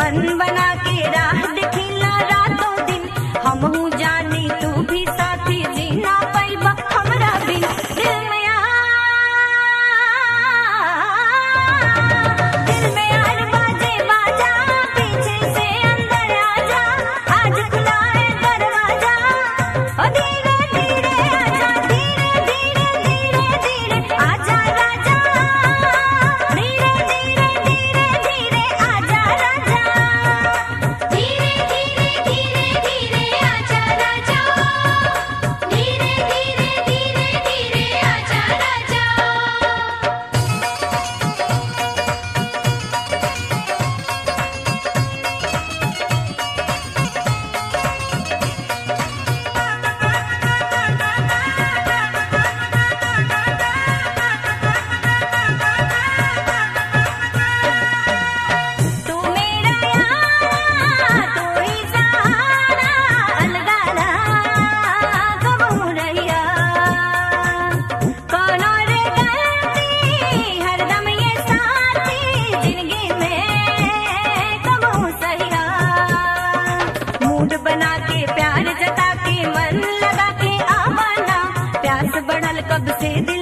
मन बना के राह देखिला रातों दिन। हमहू जानी तू भी साथी जीना पैबा हमरा बिन। दिल में यार बाजे बाजा, पीछे से अंदर आजा, आज खुला है दरवाजा। ओ धीरे धीरे आजा, धीरे धीरे धीरे धीरे आजा राजा, धीरे धीरे धीरे धीरे आजा राजा, धीरे धीरे धीरे धीरे आजा राजा, धीरे धीरे धीरे धीरे आजा राजा। तू मेरा यारा, तू ही सहारा, अलगाना कबहू रहिया। कौनो रे गलती हरदम ये साथी, जिंदगी में कबहू सहिया। मूड बना के प्यार जता के मन लगा के आवाना, प्यास बढ़ल कब से